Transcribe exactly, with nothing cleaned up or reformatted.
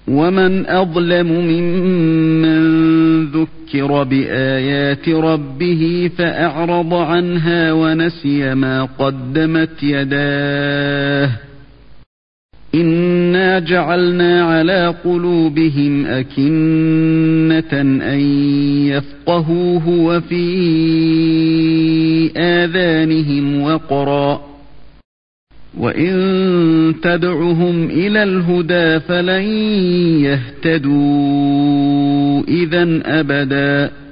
وَمَنْ أَظْلَمُ مِمَّنْ ذُكِّرَ بِآيَاتِ رَبِّهِ فَأَعْرَضَ عَنْهَا وَنَسِيَ مَا قَدَّمَتْ يَدَاهُ إِنَّا جَعَلْنَا عَلَى قُلُوبِهِمْ أَكِنَّةً أَنْ يَفْقَهُوهُ وَفِي آذَانِهِمْ وَقْرًا وَإِنْ تَدْعُهُمْ إِلَى الْهُدَى فَلَنْ يَهْتَدُوا إِذًا أَبَدًا